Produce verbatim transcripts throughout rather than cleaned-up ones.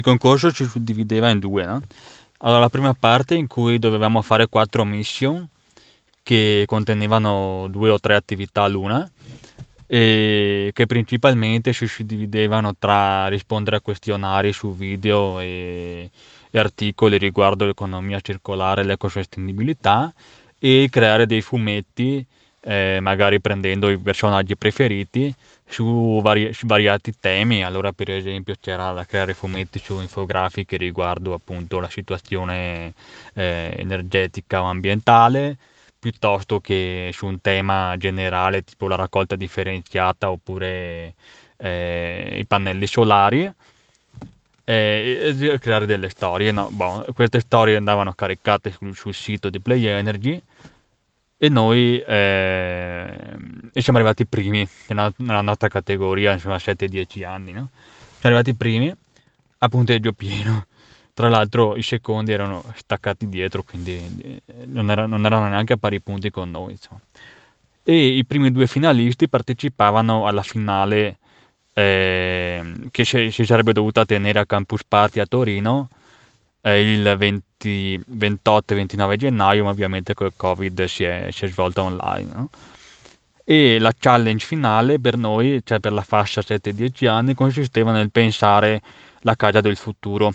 Il concorso ci suddivideva in due, no? Allora, la prima parte in cui dovevamo fare quattro mission che contenevano due o tre attività l'una e che principalmente si suddividevano tra rispondere a questionari su video e, e articoli riguardo l'economia circolare e l'ecosostenibilità e creare dei fumetti, eh, magari prendendo i personaggi preferiti su, vari- su svariati temi. Allora, per esempio, c'era da creare fumetti su infografiche riguardo appunto la situazione eh, energetica o ambientale, piuttosto che su un tema generale tipo la raccolta differenziata oppure eh, i pannelli solari. E, e creare delle storie, no? Boh, queste storie andavano caricate sul, sul sito di Play Energy e noi eh, e siamo arrivati primi nella, nella nostra categoria, insomma, sette dieci anni, no? Siamo arrivati primi a punteggio pieno. Tra l'altro i secondi erano staccati dietro, quindi eh, non, era- non erano neanche a pari punti con noi, insomma. E i primi due finalisti partecipavano alla finale ehm, che si, si sarebbe dovuta tenere a Campus Party a Torino eh, il venti, ventotto e ventinove gennaio, ma ovviamente col Covid si è, si è svolta online, no? E la challenge finale per noi, cioè per la fascia sette dieci anni, consisteva nel pensare la casa del futuro.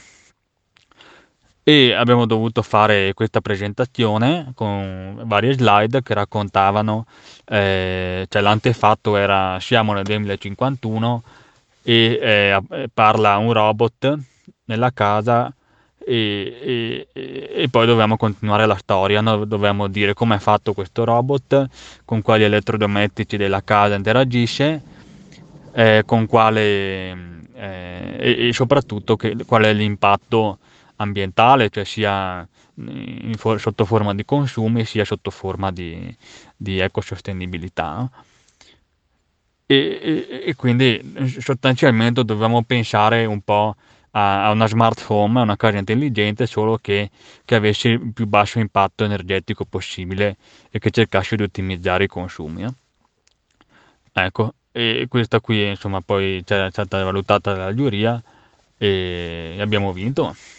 E abbiamo dovuto fare questa presentazione con varie slide che raccontavano, eh, cioè l'antefatto era siamo nel duemilacinquantuno e eh, eh, parla un robot nella casa e, e- e poi dovevamo continuare la storia, no? Dovevamo dire come è fatto questo robot, con quali elettrodomestici della casa interagisce, eh, con quale eh, e, e soprattutto che- qual è l'impatto ambientale, cioè sia in for- sotto forma di consumi sia sotto forma di, di ecosostenibilità, no? E, e- e quindi eh, sostanzialmente dovevamo pensare un po' a, a una smart home, a una casa intelligente, solo che, che avesse il più basso impatto energetico possibile e che cercasse di ottimizzare i consumi. No? Ecco, e questa qui insomma poi c'è è stata valutata dalla giuria e abbiamo vinto.